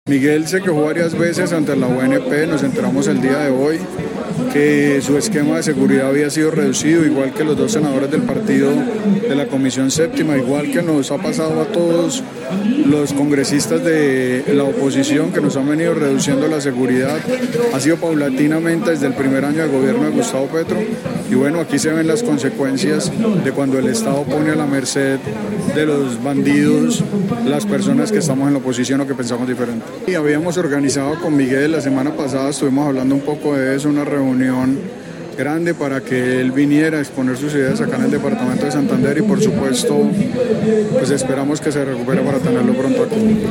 Miguel se quejó varias veces ante la UNP, nos enteramos el día de hoy que su esquema de seguridad había sido reducido, igual que los dos senadores del partido de la Comisión Séptima, igual que nos ha pasado a todos los congresistas de la oposición que nos han venido reduciendo la seguridad. Ha sido paulatinamente desde el primer año de gobierno de Gustavo Petro y bueno, aquí se ven las consecuencias de cuando el Estado pone a la merced de los bandidos las personas que estamos en la oposición o que pensamos diferente. Y habíamos organizado con Miguel la semana pasada, estuvimos hablando un poco de eso, una reunión grande para que él viniera a exponer sus ideas acá en el departamento de Santander y por supuesto pues esperamos que se recupere para tenerlo pronto aquí.